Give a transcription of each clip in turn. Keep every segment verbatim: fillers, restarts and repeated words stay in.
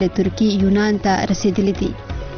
ترکی یونان ته رسیدلی دي.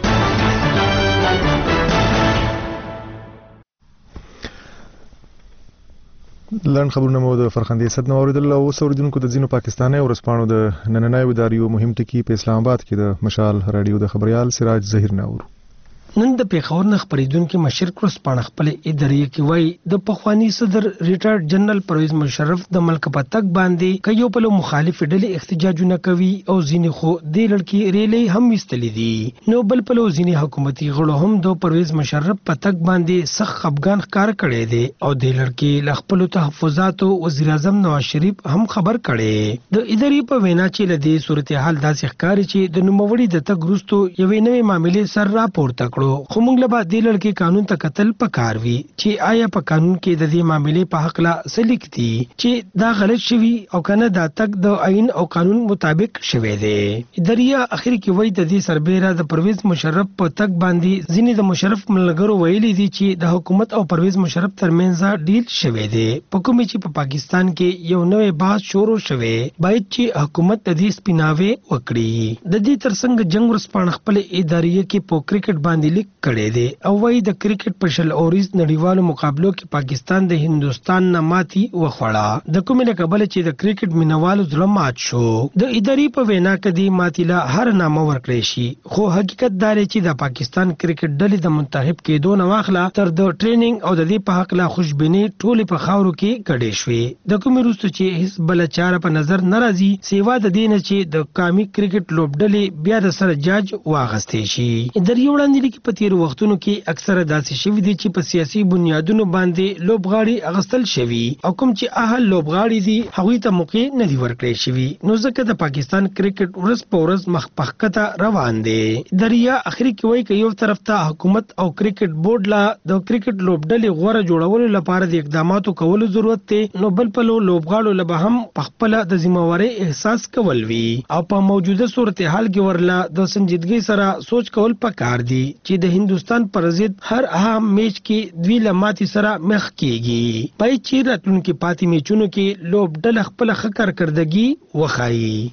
لنډ خبرونه مو د فرخندې صد نو اوریدل او اوریدونکو د ځینو پاکستاني ورسپانو د نننۍ وداریو مهم ټکی په اسلام آباد کې د مشال رادیو د خبريال سراج ظهیر نور. نن د پیښور نه خبرېدونکو مشر ورسپانه خپل ادارې کې وای د پخوانی صدر ریټایرډ جنرال پرویز مشرف د ملک په تک باندې کيو په مخالف ډلې احتجاجونه کوي او ځینې خو د لړکی ریلی هم وستلې دي. نو بل په ځینې حکومتي غړو هم د پرویز مشرف په تک باندې سخت خفګان ښکار کړي دي او د لړکی لخپل تحفظات وزیر اعظم نواز شریف هم خبر کړي. د ادارې په وینا چې لدی صورتحال داسې ښکاري چې د نوموړي د تګ وروسته یوې نوې معاملې سر راپورته کړو. خو موږ له بعد د لړکی قانون ته قتل پکار وی چې آیا په قانون کې د دې معاملې په حق لا سلیک دي چې دا غلط شوی او کنه دا تک د آئین او قانون مطابق شوی دی. اداریا اخر کې وای د دې سربېره د پرویز مشرف په تک باندې ځینې د مشرف ملګرو ویلي دي چې د حکومت او پرویز مشرف ترمنځ ډیل شوی دی په کوم چې په پاکستان کې یو نوې بحث شروع شوی باید چې حکومت د دې سپیناوي وکړي. د دې ترڅنګ جنگ ورسپانه خپل ادارې کې په کرکټ باندې لیک کړي دي او وايي د کرکټ په شل اوریز نړیوالو مقابلو کې پاکستان د هندستان نه ماتي وخوړه. د کومې قبل چې د کرکټ مینوالو ظلم مات شو. د ادارې په وینا کې د ماتیلا هر نامه ورکړي شي خو حقیقت دا دی چې د پاکستان کرکټ ډلې د منتخب کېدو نه واخله تر د ټریننګ او د دې په حق لا خوشبینی ټول په خاورو کې کډې شوې. د کومې وروسته چې هیڅ بل چاره په نظر ناراضي سیوا د دین چې د قومي کرکټ لوبډلې بیا د سر جاج واغستې شي. ادارې وړاندې کې په تیر وختونو کې اکثره داسې شوي دي چې په سیاسي بنیادونو باندې لوبغاړي اغستل شوي او کوم چې اهل لوبغاړي دي هغوی ته موقع نه دي ورکړی شوي. نو ځکه د پاکستان کرکټ ورځ په ورځ مخ په ښکته روان دی. دریا اخري کې وایي چې یو طرف ته حکومت او کرکټ بورډ لا د کرکټ لوبډلې غوړه جوړولو لپاره د اقداماتو کولو ضرورت دی. نو بل په لوبغاړو له به هم په خپل د ذمہواري احساس کول وي او په موجوده صورتحال کې ورلا د سنجیدګۍ سره سوچ کول پکار دي چې د هندستان پر ضد هر اهم میچ کې دوی لماتي سره مخ کیږي. پای چې راتلونکي پاتې میچونو کې لوبډله خپل ښه کارکردګي وښایي.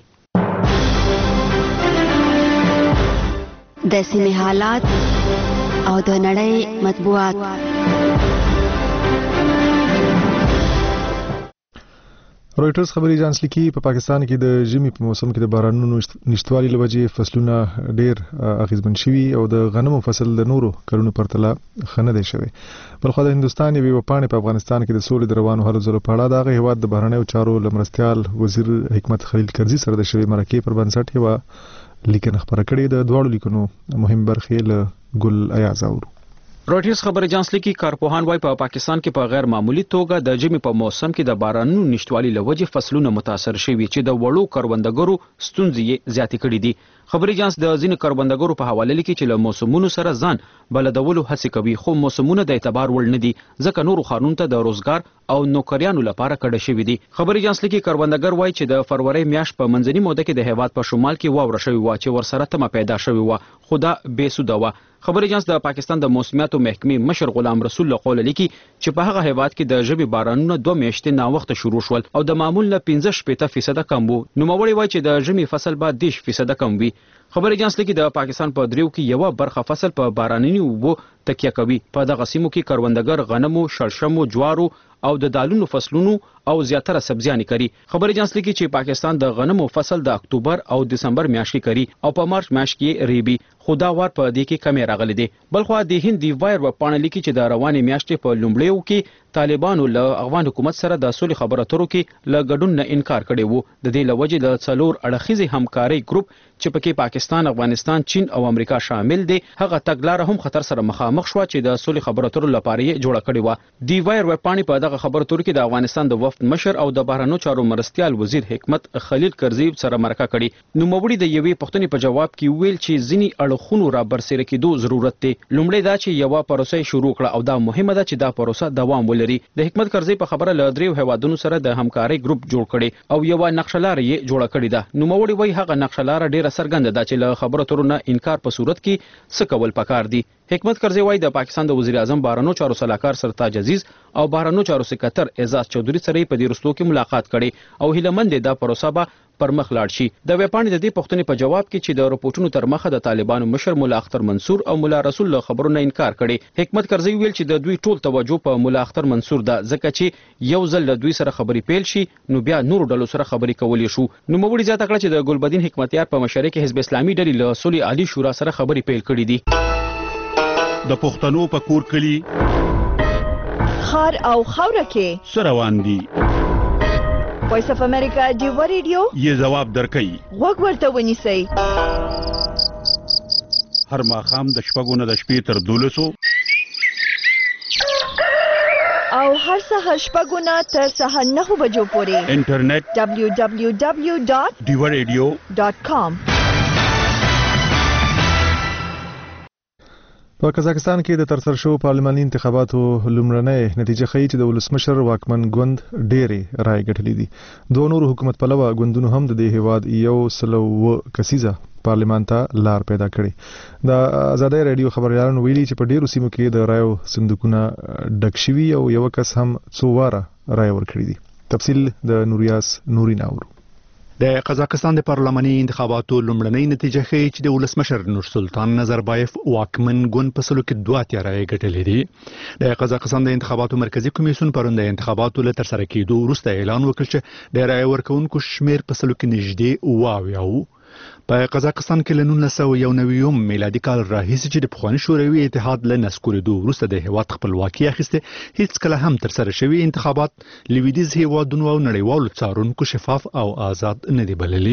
د سیمې حالات او د نړۍ مطبوعات. رويټرز خبري اژانس لیکي په پاکستان کې د ژمي په موسم کې د بارانونو نشټوالي لوجې فصلونه ډېر اغیزمن شوي او د غنمو فصل د نورو کلونو پرتله خنه دی شوی. بلخو د هندستان یوې وپاڼې په افغانستان کې د سولې د روانو هلو ځلو په اړه د هغه هیواد د بهرنیو چارو لمرستیال وزیر حکمت خلیل کرزي سره د شوی مرکې پر بنسټ یو لیکنه خبره کړې. د دواړو لیکنو مهم برخې له ګل ایاز اورو. رويټرز خبر اژانس لیکي کارپوهان وايي په پاکستان کې په غیر معمولی توګه د ژمي په موسم کې د بارانونو نشټوالي لوجې فصلونه متاثر شوي چې د وړو کروندګرو ستونزې زیاتې کړې دي. خبر اژانس د ځینو کروندګرو په حواله لیکي چې له موسمونو سره ځان بلدولو هڅه کوي خو موسمونه د اعتبار وړ نه دي ځکه نورو خانون ته د روزګار او نوکریانو لپاره کډه شوي دي. خبر اژانس لیکي کروندګر وايي چې د فروری میاشت په منځنۍ موده کې د هیواد په شمال کې واوره شوې و چې ورسره تمه پیدا شوې و خو دا بې سوده و. خبر اژانس د پاکستان د موسمیاتو محکمې مشر غلام رسول له قوله لیکي چې په هغه هیواد کې د ژمي بارانونه دوه میاشتې نا وخته شروع شول او د معمول نه پنځه شپېته فیصده کم وو. نوموړي وایي چې د ژمي فصل به دېرش فیصده کم وي. خبر اژانس لیکي د پاکستان په دریو کې یو برخه فصل په باراني اوبو تکیه کوي. په دغه سیمو کې کروندګر غنمو، شړشمو، جوارو او د دالونو فصلونو او زیاتره سبزیانې کوي. خبر اژانس لیکي چې پاکستان د غنمو فصل د اکتوبر او دسمبر میاشت کې کوي او په مارچ میاشت کې ریبي خو دا وار په دې کې کمی راغلی دی. بلخو د هند دی وایر و پاڼه لیکي چې د روانې میاشتې په لومړیو کې طالبانو له افغان حکومت سره د سولې خبرو اترو کې له ګډون نه انکار کړی وو. د دې لوجې د څلور اړخیزې همکارۍ ګروپ چې پکې پاکستان، افغانستان، چین او امریکا شامل دي هغه تګلاره هم خطر سره مخامخ شو چې د سولې خبرو اترو لپاره یې جوړه کړې و. دی وایر و پاڼه په دغه خبرو اترو کې د افغانستان د وفد مشر او د بهرنیو چارو مرستیال وزیر حکمت خلیل کرزي سره مرکه کړې. نوموړي د یوې پوښتنې په جواب کې ویل چې ځینی اړخونو را برسېره کېدو ضرورت دی. لومړی دا چې یو پروسه شروع کړه او دا مهمه ده چې دا پروسه دوام ولري. د حکمت کرزي په خبره له دریو هیوادونو سره د همکارۍ ګروپ جوړ کړي او یو نقشه‌لاره یې جوړه کړې ده. نوموړي وایي هغه نقشه‌لاره ډیره څرګنده ده چې له خبرو اترو نه انکار په صورت کې څه کول پکار دي. حکمت کرزي وایي د پاکستان د وزیر اعظم بهرنیو چارو سلاکار سرتاج عزیز او بهرنیو چارو سکرټر اعزاز چودھری سره په دې رستو کې ملاقات کړي او هیله مند ده پروسه به پر مخ لاړ شي. د ویپاڼې د دې پوښتنې په جواب کې چې د رپورټونو تر مخه د طالبانو مشر مولا اختر منصور او مولا رسول له خبرونو انکار کړي. حکمت کرزي ویل چې د دوی ټول توجه په مولا اختر منصور ده، ځکه چې یو ځل له دوی سره خبرې پیل شي نو بیا نورو ډلو سره خبرې کولی شو. نو موړي زیاته کړه چې د ګلبدین حکمتیار په مشرۍ کې حزب اسلامي ډلې له صلح عالی شورا سره خبرې پیل کړې دي. د پښتنو په کور کلی خار او خوره کې سره روان دي. وایس اف امریکا دیو ریډیو یې جواب درکړي. وګ ورته ونیسئ. هر ماښام د شپږو نه د شپې تر دولسو او هر سهار شپږو نه تر سهار نهو بجو پورې انټرنیټ دبلیو دبلیو دبلیو ډاټ دیو ریډیو ډاټ کام. په قزاقستان کې د ترسره شو پارلماني انتخاباتو لومړنۍ نتیجه ښیي چې د ولسمشر واکمن ګوند ډېرې رایې ګټلې دي. دوه نور حکومت پلوه ګوندونو هم د دې هیواد یو سل او کسیزه پارلمان ته لار پیدا کړي. د آزادۍ رادیو خبريالانو ویلي چې په ډیرو سیمو کې د رایو صندوقونه ډک شوي او یو کس هم څو واره رای ورکړي دي. تفصیل د نوریاس نوري ناورو. د قزاقستان د پارلماني انتخاباتو لومړنۍ نتیجه ښیي چې د ولسمشر نورسلطان نظربایف واکمن ګوند په سلو کې دوه اتیا رایې ګټلې دي. د قزاقستان د انتخاباتو مرکزی کمیسیون پرون د انتخاباتو له ترسره کېدو وروسته اعلان وکړ چې د رایې ورکوونکو شمیر په سلو کې نږدې اوه اویا و. په قزاقستان کې له نولس سوه یو نوي میلادي کال راهیسې چې د پخواني شوروي اتحاد له نسکورېدو وروسته د هیواد خپلواکي اخیستې، هیڅ کله هم ترسره شوي انتخابات لویدیځ هیوادونو او نړیوالو څارونکو شفاف او آزاد نه دي بللي.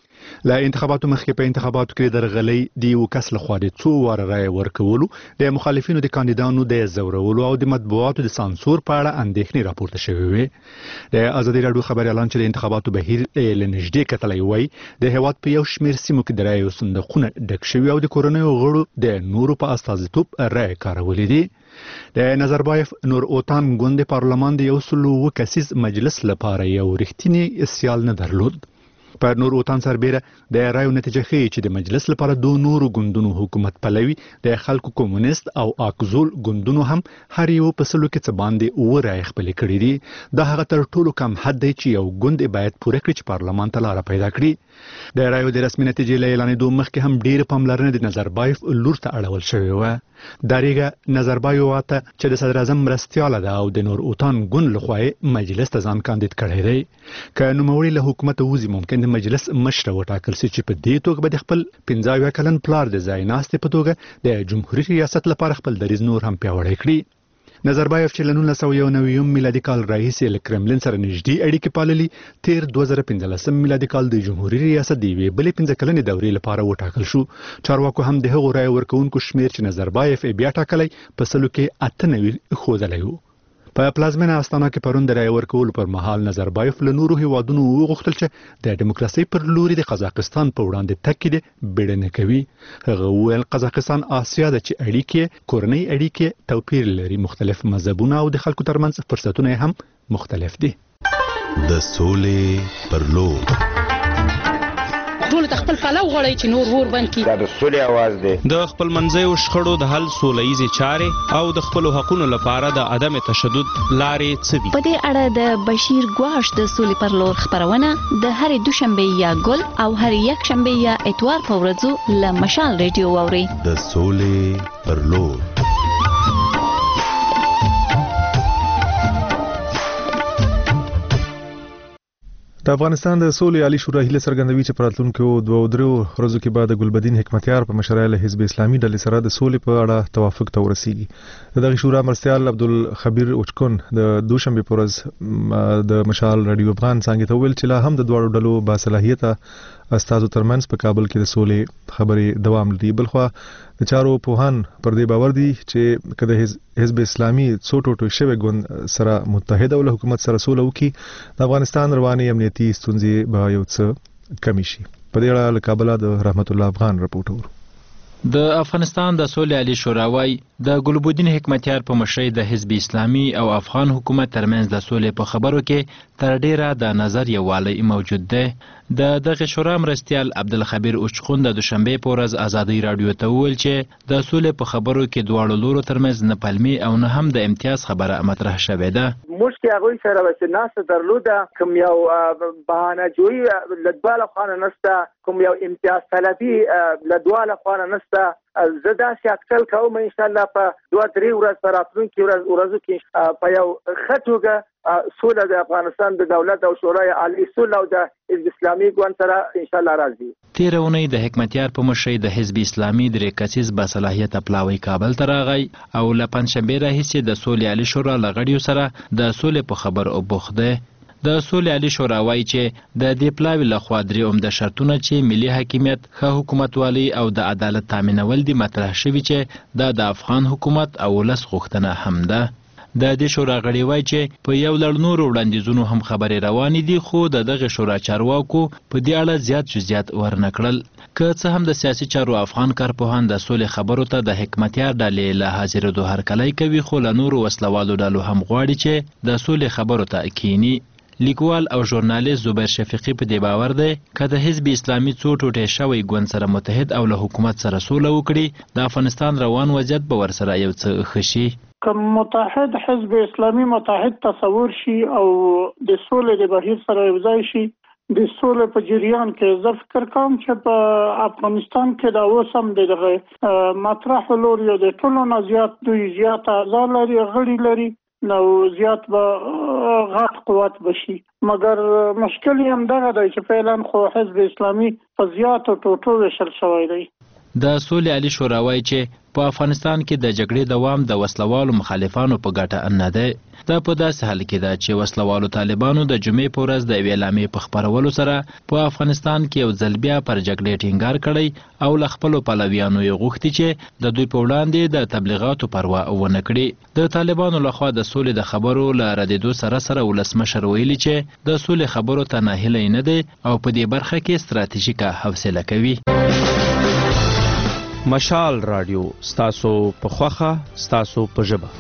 له انتخاباتو مخکې په انتخاباتو کې درغلۍ د یو کس لخوا د څو واره رایې ورکولو، د مخالفینو د کاندیدانو د زورولو او د مطبوعاتو د سانسور په اړه اندېښنې راپورته شوې وې. د ازادي راډیو خبريالان چې د انتخاباتو بهیر له نږدې کتلی وایي د هیواد په یو شمېر سیمو کې د رایو صندوقونه ډک شوي او د کورنیو غړو د نورو په استازیتوب رایې کارولې دي. د نظربایف نور اوتان ګوند د پارلمان د یو سل اوه کسیز مجلس لپاره یو رښتینی سیال نه درلود. په نور اوتان سربیره د رایو نتیجه ښیي چې د مجلس لپاره دوه نورو ګوندونو حکومت پلوي د خلکو کمونیست او اکزول ګوندونو هم هر یو په سلو کې څه باندې اوه رایې خپلې کړې دي. دا هغه تر ټولو کم حد دی چې یو ګوند باید پوره کړي چې پارلمان ته لاره پیدا کړي. د رایو د رسمي نتیجې له اعلانېدو مخکې هم ډېره پاملرنه د نظربایف لور ته اړول شوې وه. داریګه نظربایف ته چې د صدر اعظم مرستیاله ده او د نور اوتان ګوند لخوا مجلس ته ځان کاندید کړی دی. که نوموړي له حکومت ووځي ممکن د مجلس مشره وټاکل شي چې په دې توګه به د خپل پنځه اویا کلن پلار د ځای ناستې په توګه د جمهوري ریاست لپاره خپل دریځ نور هم پیاوړی کړي. نظربایف چې له نولس سوه یو نوي میلادي کال راهیسې له کرملین سره نږدې اړیکې پاللي، تیر دوه زره پنځلسم میلادي کال د جمهوري ریاست د یوې بلې پنځه کلنې دورې لپاره وټاکل شو. چارواکو هم د هغو رایې ورکوونکو شمیر چې نظربایف یې بیا ټاکلی په سلو کې اته نوي ښودلی و. په پلازمینه استانا کې پرون د رایې ورکولو پر مهال نظربایف له نورو هیوادونو وغوښتل چې د ډیموکراسۍ پر لوري د قزاقستان په وړاندې تګ کې د بیړنه کوي. هغه وویل قزاقستان آسیا ده چې اړیکې کورنۍ اړیکې توپیر لري، مختلف مذهبونه او د خلکو ترمنځ فرصتونه هم مختلف دي. د سولې پر لور ټول خپل پلو غړی چې نور ور بند کی. دا د سولې आवाज دی. د خپل منځیو شخړو د حل سولهیزې چارې او د خپل حقوقو لپاره د عدم تشدد لارې څه دي. په دې اړه د بشیر ګواش د سولې پر لور خبرونه د هرې دوشنبه یا ګل او هر یک شنبه یا اتوار په ورځو له مشال ریډیو واوري. د سولې پر لور. د افغانستان د سولې عالی شورا هیله څرګندوي چې په راتلونکو دوه او درو ورځو کې به د ګلبدین حکمتیار په مشرۍ له حزب اسلامي ډلې سره د سولې په اړه توافق ته ورسیږي. د دغه شورا مرستیال عبدالخبیر اوچکون د دوشنبه په ورځ د مشال رادیو افغان څنګه ته ویل چې لا هم د دوه ډلو باصلاحیته استادو ترمنځ په کابل کې د سولې خبرې دوام لري. بلخو د چارو پوهان پر دې باور دي چې کله حزب اسلامي څو ټوټو شوی ګوند سره متحد او له حکومت سره سوله وکړي، د افغانستان رواني امنیتي ستونزې به یو څه کمی شي. په دې اړه له کابل د رحمت الله افغان رپورټ ورو. د افغانستان د سولې عالی شورا وايي د ګلبودین حکمتیار په مشرۍ د حزب اسلامي او افغان حکومت ترمنځ د سولې په خبرو کې تر ډیره د نظر یووالی موجود دی. د دغه شورا مرستیال عبدالخبیر اوچخون د دوشنبه په ورځ ازادي رادیو ته وویل چې د سولې په خبرو کې دواړو لورو ترمنځ نه پلمي او نه هم د امتیاز خبره مطرح شوې ده. موږ کې هغوی سره وسه ناسته درلوده، کوم یو بهانه جوړی له دواړو خواو نشته، کوم یو امتیاز طلبي له دواړو خواو نشته. زه داسې اټکل کوم ان شاء الله په دوه درې ورځې په راتلونکي ورځو کې په یو ښه توګه سوله د افغانستان د دولت او شورای عالی سوله او د حزب اسلامي ګوند سره ان شاء الله راځي. تېره اونۍ د حکمتیار په مشرۍ د حزب اسلامي درې کسیز باصلاحیته پلاوی کابل ته راغی او له پنجشنبې راهیسې د سولې عالي شورا له غړیو سره د سولې په خبرو بوخت دی. د سولې عالي شورا وایي چې د دې پلاوي لخوا درې عمده شرطونه چې ملي حاکمیت، ښه حکومتوالي او د عدالت تامینول دي مطرح شوي چې دا د افغان حکومت او ولس غوښتنه هم ده. د دې شورا غړي وایي چې په یو لړ نورو وړاندیزونو هم خبرې روانې دي، خو د دغه شورا چارواکو په دې اړه زیات جزئیات ورنه کړل. که څه هم د سیاسي چارو افغان کارپوهان د سولې خبرو ته د حکمتیار ډلې له حاضرېدو هرکلی کوي، خو له نورو وسلوالو ډلو هم غواړي چې د سولې خبرو ته کینی. لیکوال او ژورنالیست زبیر شفیقي په دې باور دی که د حزب اسلامي څو ټوټې شوی ګوند سره متحد او له حکومت سره سوله وکړي، د افغانستان روان وضعیت به ورسره یو څه ښه شي. که متحد حزب اسلامي متحد تصور شي او د سولې د بهیر سره یوځای شي، د سولې په جریان کې زه فکر کوم چې په افغانستان کې دا اوس هم د دغه مطرح لور یو د ټولو نه زیات دوی زیات اعضا لري، غړي لري، نو زیات به غټ قوت بشي. مګر مشکل یې همدغه دی چې فعلا خو حزب اسلامي په زیاتو ټوټو ویشل شوی دی. د سولې عالي شورا وایي چې په افغانستان کې د جګړې دوام د وسلوالو مخالفانو په ګټه نه دی. دا په داسې حال کې ده چې وسلوالو طالبانو د جمعې په ورځ د یوې اعلامیې په خپرولو سره په افغانستان کې یو ځل بیا پر جګړې ټینګار کړی او له خپلو پلویانو یې غوښتي چې د دوی په وړاندې د تبلیغاتو پروا ونه کړي. د طالبانو لخوا د سولې د خبرو له ردېدو سره سره ولسمشر ویلي چې د سولې خبرو ته ناهیلی نه دی او په دې برخه کې ستراتیژیکه حوصله کوي. مشال رادیو ستاسو په خوخه ستاسو په ژبه.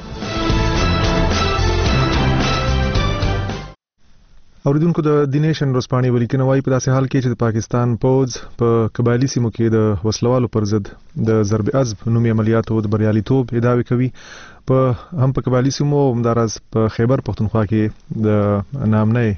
اوریدونکو د دی نیشن ورځپاڼې ولیکنه وایي په داسې حال کې چې د پاکستان پوځ په قبایلي سیمو کې د وسلوالو پر ضد د ضرب عضب نومي عملیاتو د بریالیتوب ادعاوې کوي، په هم په قبایلي سیمو همداراز په خیبر پښتونخوا کې د نامنۍ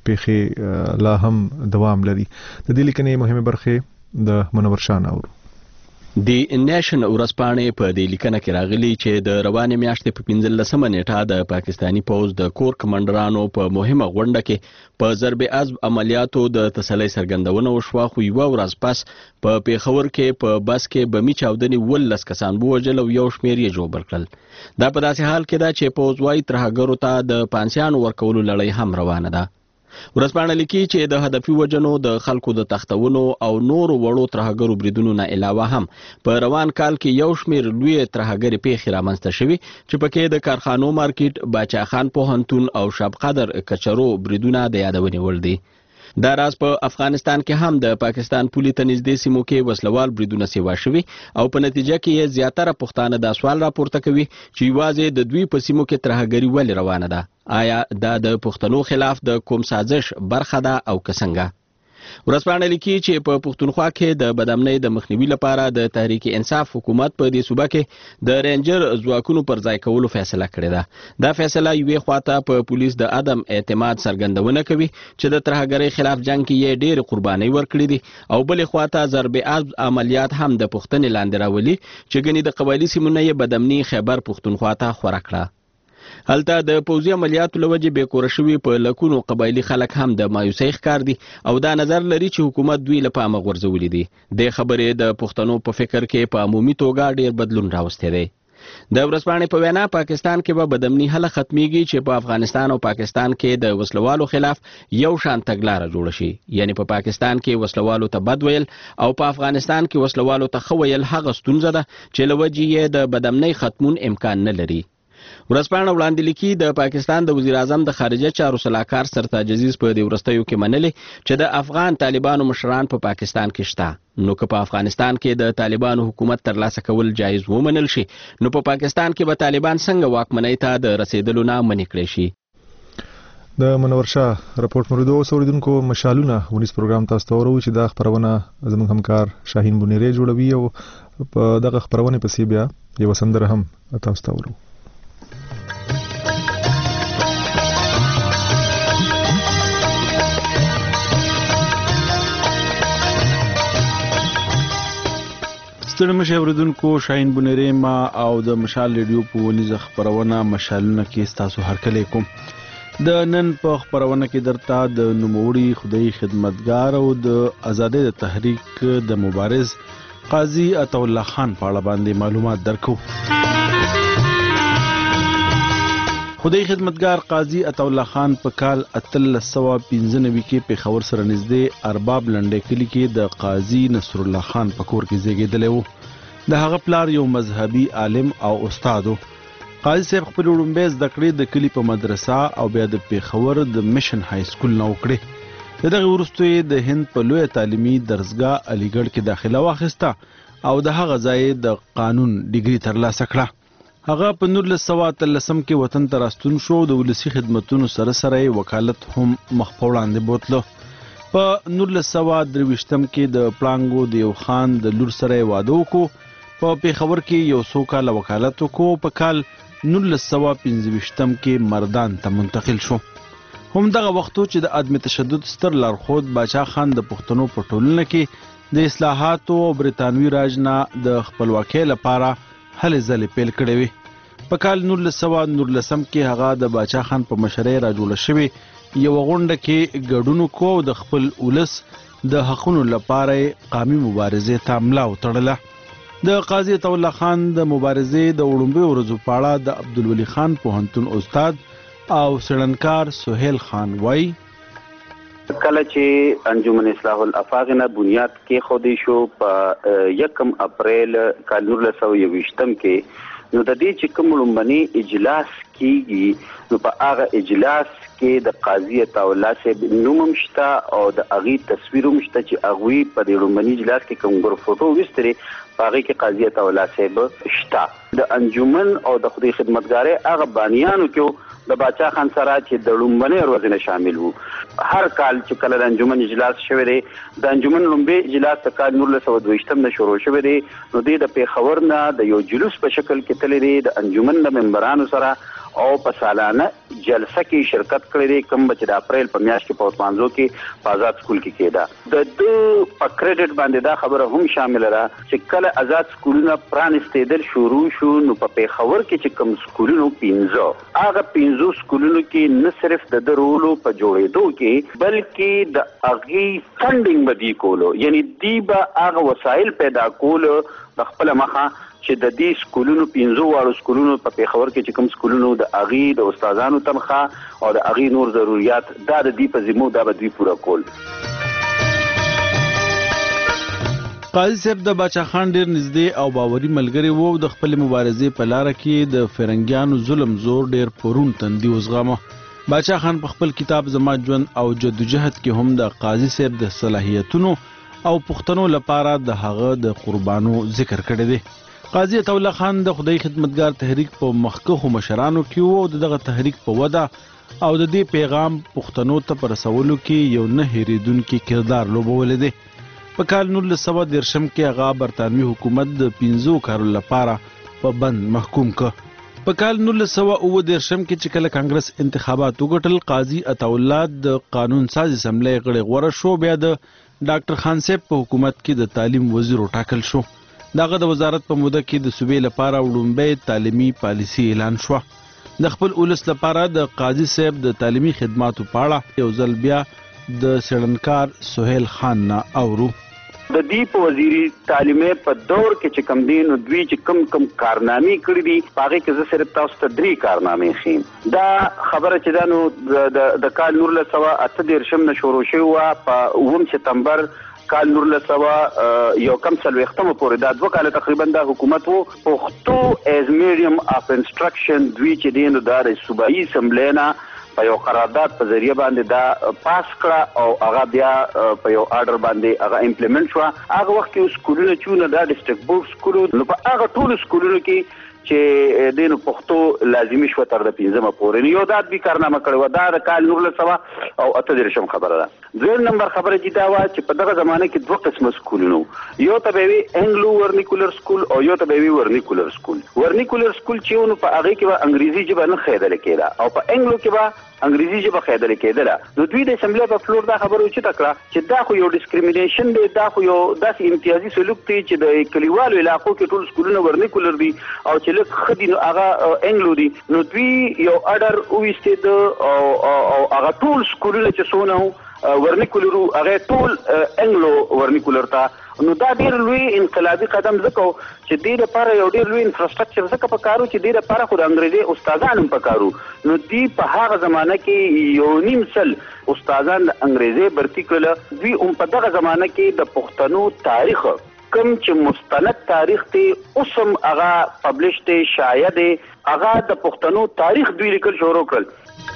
پیښې لا هم دوام لري. د دې لیکنې مهمه برخې د منور شاه اورو. دی نیشن ورځپاڼې په دې لیکنه کې راغلي چې د روانې میاشتې په پنځلسمه نیټه د پاکستاني پوځ د کور کمانډرانو په مهمه غونډه کې په ضرب عضب عملیاتو د تسلۍ څرګندونه وشوه، خو یوه ورځ پس په پیښور کې په بس کې بمي چاودنې ولس کسان ووژل او یو شمېر یې ژوبل کړل. دا په داسې حال کې ده چې پوځ وايي ترهګرو ته د پانسیانو ورکولو لړۍ هم روانه ده. ورځپاڼه لیکي چې د هدفي وجنو د خلکو د تختونو او نورو وړو ترهګرو بریدونو نه علاوه هم په روان کال کې یو شمېر لوی ترهګري پیښې رامنځته شوي چې پکې د کارخانو مارکیټ، باچاخان پوهنتون او شب قدر کچرو بریدونه د یادونې وړ دي. دا راز په افغانستان کې هم د پاکستان پولي ته نږدې سیمو کې وسلوال بریدونه سیوا شوي او په نتیجه کې یې زیاتره پښتانه دا سوال راپورته کوي چې یوازې د دوی په سیمو کې ترهګري ولې روانه ده؟ آیا دا د پښتنو خلاف د کوم سازش برخه ده او که څنګه؟ ورځپاڼه لیکي چې په پښتونخوا کې د بدامنۍ د مخنیوي لپاره د تحریک انصاف حکومت په دې صوبه کې د رینجر ځواکونو پر ځای کولو فیصله کړې ده. دا فیصله یوې خواته په پولیس د عدم اعتماد څرګندونه کوي چې د ترهګرۍ خلاف جنگ کې یې ډېرې قربانۍ ورکړې دي او بلې خواته ضرب عضب عملیات هم د پښتنې لاندې راولي چې ګنې د قبایلي سیمو نه یې بدامني خیبر پښتونخوا ته خوره کړه. هلته د پوځي عملیاتو له وجې بې کوره شوي په لکونو قبایلي خلک هم د مایوسۍ ښکار دي او دا نظر لري چې حکومت دوی له پامه غورځولي دي. دې خبرې د پښتنو په فکر کې په عمومي توګه ډېر بدلون راوستی دی. د ورځپاڼې په وینا پاکستان کې به بدامني هله ختمیږي چې په افغانستان او پاکستان کې د وسلوالو خلاف یو شان تګلاره جوړه شي، یعنی په پاکستان کې وسلوالو ته بد ویل او په افغانستان کې وسلوالو ته ښه ویل هغه ستونزه ده چې له وجې یې د بدامنۍ ختمون امکان نه لري. ورځپاڼه وړاندې لیکي د پاکستان د وزیر اعظم د خارجه چارو سلاکار سرتاج عزیز په دې ورستیو کې منلي چې د افغان طالبانو مشران په پا پاکستان کې شته. نو که په افغانستان کې د طالبانو حکومت ترلاسه کول جایز ومنل شي نو په پا پاکستان کې به طالبان څنګه واکمنۍ ته د رسیدلو نه منې کړی شي. د منور شاه راپورټ مریدو اوریدونکو مشالونه ونیس پروګرام تاسو ته ورو چې دا خبرونه زموږ همکار شاهین بونیری جوړوي او په دغه خبرونه پسې بیا یو سندره هم تاسو ته ورو. ستړي مشه اوریدونکو شاهین بونیری ما او د مشال ریډیو په ونیزه خبرونه مشالونه کې تاسو هرکلی کوم. د نن په خبرونه کې درته د نوموړي خدای خدمتګار او د آزادۍ د تحریک د مبارز قاضي عطا الله خان په اړه باندې معلومات درکو. خدای خدمتګار قاضي عطا الله خان په کال اتلس سوه پنځه نوي کې پېښور سره نږدې ارباب لنډۍ کلي کې د قاضي نصر الله خان په کور کې زیږېدلی و. د هغه پلار یو مذهبي عالم او استاد و. قاضي صاحب خپل وړومبۍ زده کړې د کلي په مدرسه او بیا د پېښور د میشن های سکول نه وکړې. د دغې وروسته یې د هند په لویه تعلیمي درسګاه علیګړ کې داخله واخیسته او د هغه ځای د قانون ډیګري ترلاسه کړه. هغه په نولس سوه اتلسم کې وطن ته راستون شو. د ولسي خدمتونو سره سره یې وکالت هم مخ په وړاندې بوتله. په نولس سوه درویشتم کې د پړانګو د یو خان د لور سره یې واده وکړو. په پېښور کې یو څو کاله وکالت وکړو. په کال نولس سوه پنځه ویشتم کې مردان ته منتقل شو. همدغه وختو چې د عدم تشدد ستر لارښود باچا خان د پښتنو په ټولنه کې د اصلاحاتو او برطانوي راج نه د خپلواکۍ لپاره هلې ځلې پیل کړې وې. په کال نولس سوه نولسم کې هغه د باچا خان په مشرۍ راجوړه شوې یوه غونډه کې ګډون وکړو او د خپل ولس د حقونو لپاره قامي مبارزې ته ملا وتړله. د قاضي عطا الله خان د مبارزې د وړومبیو ورځو په اړه د عبدالولي خان پوهنتون استاد او څېړنکار سهیل خان وایي کله چې انجمن اصلاح الافاق نه بنیاد کې خودي شو په یکم اپریل کال نولس سوه یوویشتم کې نو د دې چې کوم لومړنی اجلاس کیږي نو په هغه اجلاس کې د قاضي عطا الله صاحب نوم هم شته او د هغې تصویر هم شته چې هغوی په دې لومړني اجلاس کې کوم ګروپ فوټو ویستلې په هغې کې قاضي عطا الله صاحب شته. د انجمن او د خدای خدمتګارۍ هغه بانیانو کې د باچا خان سره چې د لومړنۍ ورځې نه شامل وو. هر کال چې کله د انجمن اجلاس شوی دی د انجمن لومړی اجلاس د کال نولس سوه دویشتم نه شروع شوی دی نو دوی د پېښور نه د یو جلوس په شکل کې تللی دی د انجمن د ممبرانو سره او په سالانه جلسه کې شرکت کړی دی کوم چې د اپریل په میاشت کې په اوسمانزو کې په آزاد سکول کې کېده. د ده په کریډټ باندې دا خبره هم شامله ده چې کله آزاد سکولونه پرانستېدل شروع شو نو په پېښور کې چې کوم سکولونو پنځه هغه پنځو سکولونو کې نه صرف د ده رولو په جوړېدو کې بلکې د هغې فنډینګ به دوی کولو یعنی دوی به هغه وسایل پیدا کولو د خپله مخه چې د دې سکولونو پنځو واړو سکولونو په پېښور کې چې کوم سکولونو د هغې د استادانو تنخواه او د هغې نور ضروریات دا د دوی په ذمو دا به دوی پوره کول. قاضي صاحب د باچا خان ډیر نږدې او باوري ملګری وو. د خپل مبارزې په لاره کې د فرنګیانو ظلم زور ډیر پرون تندي وزغمه. باچا خان په خپل کتاب زما ژوند او جدوجهد کې هم د قاضي صاحب د صلاحیتونو او پښتنو لپاره د هغه د قربانو ذکر کړی دی. قاضي عطا الله خان د خدای خدمتګار تحریک په مخکښو مشرانو کې وو او دغه تحریک په وده او د دې پیغام پښتنو ته په رسولو کې یو نه هېرېدونکی کردار لوبولی دی. په کال نولس سوه دېرشم کې هغه برطانوي حکومت د پنځو کالو لپاره په بند محکوم کړ. په کال نولس سوه اووه دېرشم کې چې کله کانګرس انتخابات وګټل قاضي عطا الله د قانون ساز اسمبلۍ غړی غوره شو. بیا د ډاکټر خان صاحب په حکومت کې د تعلیم وزیر وټاکل شو. دغه د وزارت په موده کې د صوبې لپاره وړومبۍ تعلیمي پالیسي اعلان شوه. د خپل ولس لپاره د قاضي صاحب د تعلیمي خدماتو په اړه یو ځل بیا د څېړنکار سهیل خان نه اورو. د دې په وزیري تعلیمي په دور کې چې کم دي نو دوی چې کم کم کارنامې کړي دي په هغې کې زه صرف تاسو ته درې کارنامې ښیم. دا خبره چې دا نو د کال نولس سوه اته دېرشم نه شروع شوې وه په اووم سپتمبر کال نور لسوا یو کم څلوېښتمه پورې دا دوه کاله تقریبا دا حکومت وو پښتو ایز میډیم اف انسټرکشن دوی چې دی نو دا د صوبایي اسمبلی نه په یو قرارداد په ذریعه باندې دا پاس کړه او هغه بیا په یو آرډر باندې هغه امپلیمنٹ شو. هغه وخت کې سکولونه چې دا ډیسټریکټ بورډ سکول نو په هغه ټول سکولونو کې چې دین پښتو لازمي شو تر د پنځمه پورې یو دا د کارنامه کړو دا د کال نور لسوا او اته درشم خبره ده. دویم نمبر خبره چې دا وا چې په دغه زمانه کې دوه قسمه سکولونه یو ته به وی انګلو ورنیکولر سکول او یو ته به وی ورنیکولر سکول. ورنیکولر سکول چې نو په هغه کې به انګریزي ژبه نه خېدل کېده او په انګلو کې به انګریزي ژبه خېدل کېدله. نو دوی د اسمبلی په فلور دا خبره وچته کړه چې دا خو یو ډیسکریمینیشن دی دا خو یو داسې امتیازي سلوک دی چې د کلیوالو علاقو کې ټول سکولونه ورنیکولر دي او چې لږ ښه دي نو هغه انګلو دي. نو دوی یو اډر وویستې او هغه ټول سکولونه چې څونه ورنیکولر هغه ټول انګلو ورنیکولر ته. نو دا ډیر لوی انقلابي قدم زکو چې دې لپاره یو ډیر لوی انفراستراکچر زکه پکارو چې دې لپاره خو د انګریزي استادان هم پکارو. نو دې په هغه زمانه کې یو نیم سل استادان د انګریزي برتی کړل. دوی هم په دغه زمانه کې د پښتنو تاریخ کم چې مستند تاریخ ته اوسم هغه پبلش ته شایع دی هغه د پښتنو تاریخ دوی لیکل شروع کړل.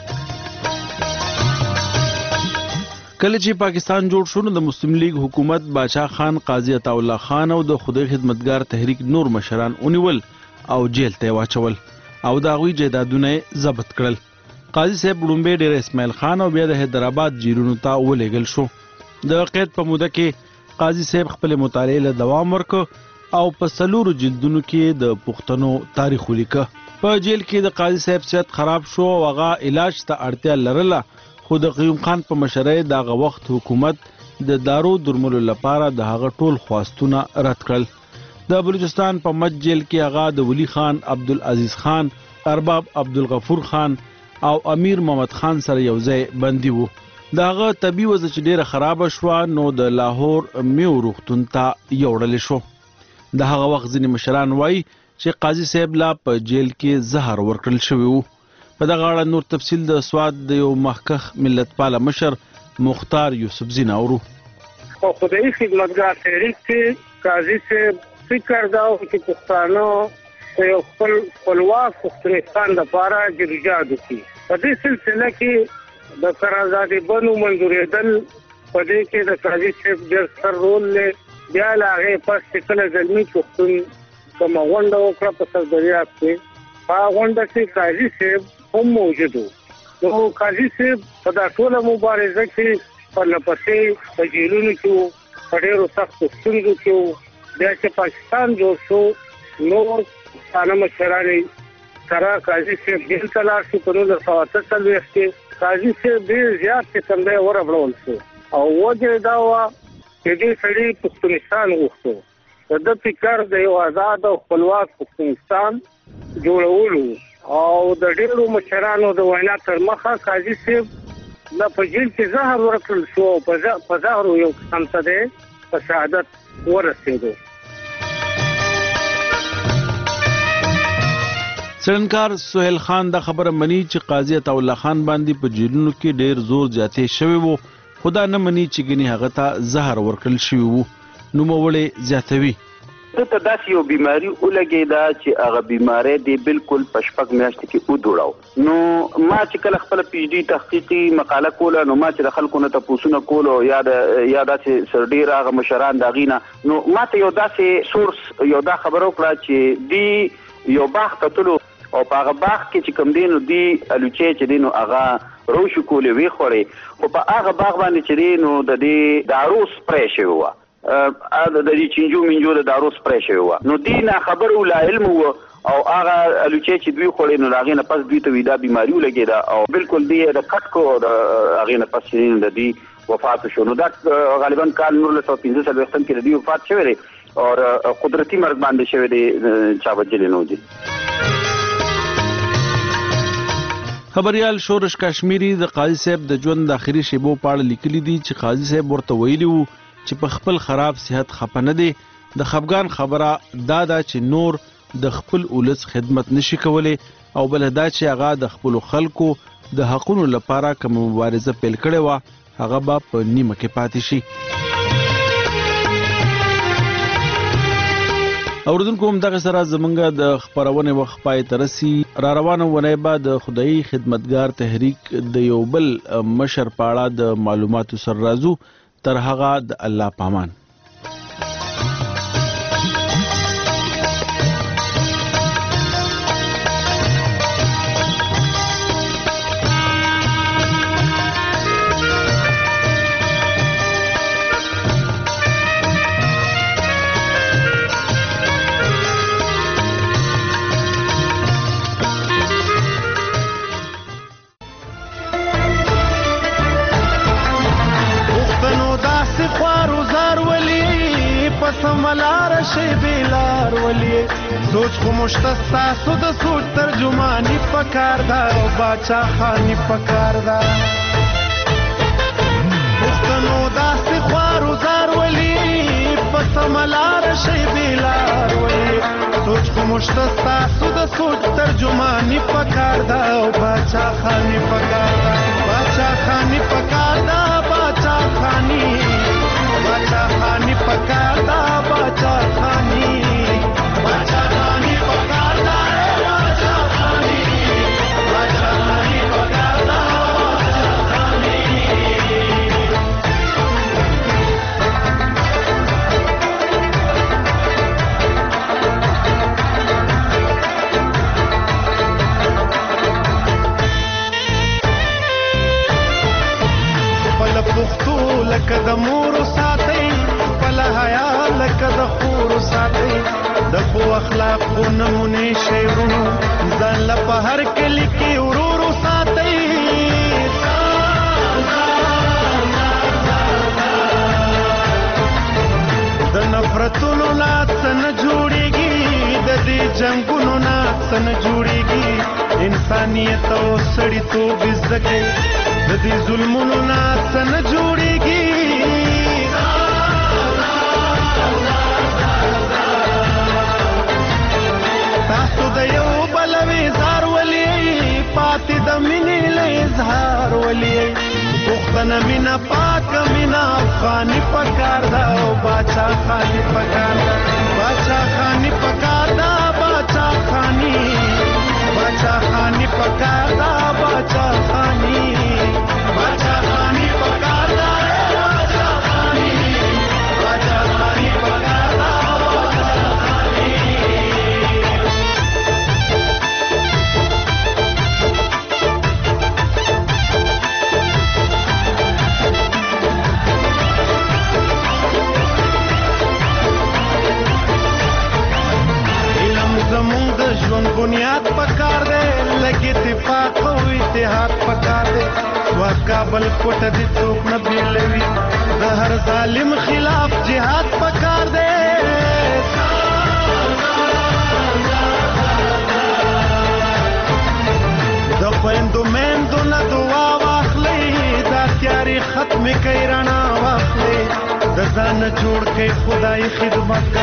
کله چې پاکستان جوړ شو نو د مسلم لیگ حکومت باچا خان قاضي عطا الله خان او د خدای خدمتګار تحریک نور مشران اونیول او جیل ته واچول او دا غوي جیدادونه ضبط کړل. قاضي صاحب لومبه ډیر اسماعیل خان او بیا د حیدرآباد جیرونو ته ولېګل شو. د قید په موده کې قاضي صاحب خپل مطالعه له دوام ورکړ او په سلورو جلدونو کې د پښتنو تاریخ ولیکه. په جیل کې د قاضي صاحب صحت خراب شو او هغه علاج ته اړتیا لرله خو د قیوم خان په مشرۍ دغه وخت حکومت د دارو درملو لپاره د هغه ټول خواستونه رد کړل. د بلوچستان په مج جیل کې هغه د ولی خان عبدالعزیز خان ارباب عبدالغفور خان او امیر محمد خان سره یو ځای بندي وو. دغه طبي وضع چې ډیره خراب شوه نو د لاهور میو روغتون ته یوړل شو. د هغه وخت ځینې مشران وایي چې قاضي صاحب لا په جیل کې زهر ورکړل شوی وو. په دغه اړه نور تفصیل د سواد د یو محقق ملت پاله مشر مختار یوسف زی ناورو. خو خدای خدمتګار تحریک کې قاضي صاحب فکر دا و چې پښتانه یو خپل خپلواک پښتونستان لپاره جدوجہد وکړي. په دې سلسله کې د قراردادي بنو منظورېدل په دې کې د قاضي صاحب ډېر ستر رول لري. بیا له هغې پس چې کله زلمي پښتون کومه غونډه وکړه په سردریاب کې په غونډه کې قاضي صاحب هم موجود وو. نو قاضي صاحب په دا ټوله مبارزه کې پرله پسې په جیلونو کې وو په ډېرو سختو ستونزو کې وو. بیا چې پاکستان جوړ شو نور پښتانه مشران یې سره قاضي صاحب جیل ته لاړ شو. په نولس سوه اته څلوېښت کې قاضي صاحب ډېر زیات قسم دی ورغړول شو او وجه دا وه چې دې سړي پښتونستان غوښتو. د ده فکر د یو آزاد او خپلواک پښتونستان جوړولو او د ډېرو مشرانو د وینا تر مخه قاضي صاحب د په جیل کې زهر ورکړل شو او په زهرو یو قسم ته دی په شهادت ورسېدو. څېړنکار سهیل خان دا خبره مني چې قاضي عطا الله خان باندې په جیلونو کې ډېر زور زیاتې شوی وو خو دا نه مني چې ګنې هغه ته زهر ورکړل شوي وو. نوموړی زیاتوي ته داسې یو بیماری ولګېده چې هغه بیماری دی بالکل په شپږ میاشتې کې ودوړاو. نو ما چې کله خپله پی ایچ ډي تحقیقي مقاله کوله نو ما چې د خلکو نه تپوسونه کولو یا د یا داسې سر ډېر هغه مشران د هغې نه نو ما ته یو داسې سورس یو دا خبره وکړه چې دی یو باغ ته تلو او په هغه باغ کې چې کوم دی نو دی الوچې چې دی نو هغه روشو کولې ویې خوړې خو په هغه باغ باندې چې دی نو د دې دارو سپری شوې وه د دې چینجو منجو د دارو سپری شوی وه. نو دوی نه خبر وو لا علم وو او هغه الوچې چې دوی خوړې نو د هغې نه پس دوی ته وي دا بیماري ولګېده او بالکل دوی یې د کټ کو د هغې نه پس چې د دوی وفات شو. نو دا غالبا کال نولس سوه پنځه څلوېښتم کې د دوی وفات شوی دی او قدرتي مرګ باندې شوی دی چا وجلې نه دي. خبريال شورش کشمیری د قاضي صاحب د ژوند د آخري شیبو په اړه لیکلي دي چې قاضي صاحب ورته ویلي وو چې په خپل خراب صحت خپه نه دی. د خفګان خبره دا ده چې نور د خپل اولس خدمت نشي کولی او بل دا چې هغه د خپل خلکو د حقونو لپاره کوم مبارزه پیل کړې وه هغه به په نیمه کې پاتې شي. اوردونکو هم دغه سره زمونږ د خبرونه وخت پای ترسي را روانه ونه بعد خدای خدمتګار تحریک د یو بل مشر پاړه د معلوماتو سر رازو تر هغه د الله پامان. سملار شي بیلار ولی سوچ خو مشتستا سو د سوچ ترجمانی پکار دا او باچا خانی پکار دا پښتنو داسې خوارو زار ولی سملار شي بیلار ولی سوچ خو مشتستا سو د سوچ ترجمانی پکار دا او باچا خانی پکار دا باچا خانی پکار دا باچا خانی باچا خانی پکار دا باچا خانی باچا خانی پکار دا باچا خانی باچا خانی پکار دا باچا خانی پل پختو لکه د مور ساتي پل حیا لکه د خور ساتي د خو اخلاق خو نمونه شیرونو ځان له په هر کلی کې ورورو ساتي د نفرتونو نه څنګه جوړيږي د دې جنگونو نه څنګه جوړيږي انسانيت او سړیتوب زکه د دې ظلمونو نه څنګه جوړيږي تاسو د یو بل وزار ولي پاتې د مینې له اظهار ولي پښتنه مینا پاک مینا افغاني پکار دا او باچا خاني پکار دا باچا خاني پکار دا باچا خاني باچا خاني پکار دا باچا خاني باچا خاني پکار دا باچا خاني باچا خاني پکار دا باچا خاني زمون د ژوند بنیاد پکار دی لګي اتفاق او اتحاد پکار دی وا کابل کوټه دي څوک نه بیلوي د هر ظالم خلاف جهاد پکار دی د خويندو مېندو نه دعا واخلي دا تیاری ختم کوي رڼا واخلي د ځان جوړ کې خدای خدمت